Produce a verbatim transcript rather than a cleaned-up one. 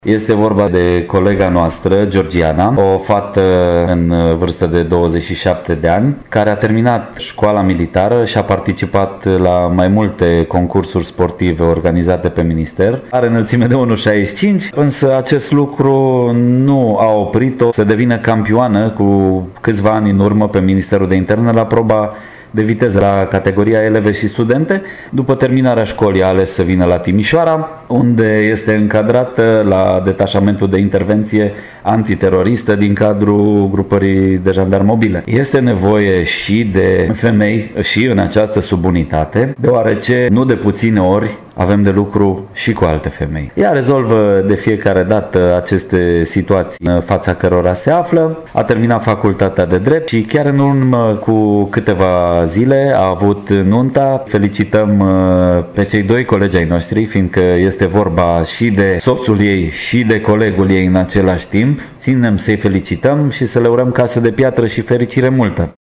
Este vorba de colega noastră, Georgiana, o fată în vârstă de douăzeci și șapte de ani, care a terminat școala militară și a participat la mai multe concursuri sportive organizate pe minister. Are înălțime de unu virgulă șaizeci și cinci, însă acest lucru nu a oprit-o să devină campioană cu câțiva ani în urmă pe Ministerul de Interne la proba de viteză la categoria eleve și studente. După terminarea școlii a ales să vină la Timișoara, unde este încadrată la detașamentul de intervenție antiteroristă din cadrul grupării de jandarmi mobile. Este nevoie și de femei și în această subunitate, deoarece nu de puține ori avem de lucru și cu alte femei. Ea rezolvă de fiecare dată aceste situații în fața cărora se află. A terminat facultatea de drept și chiar în urmă cu câteva zile a avut nunta. Felicităm pe cei doi colegi ai noștri, fiindcă este vorba și de soțul ei și de colegul ei în același timp. Ținem să-i felicităm și să le urăm casă de piatră și fericire multă.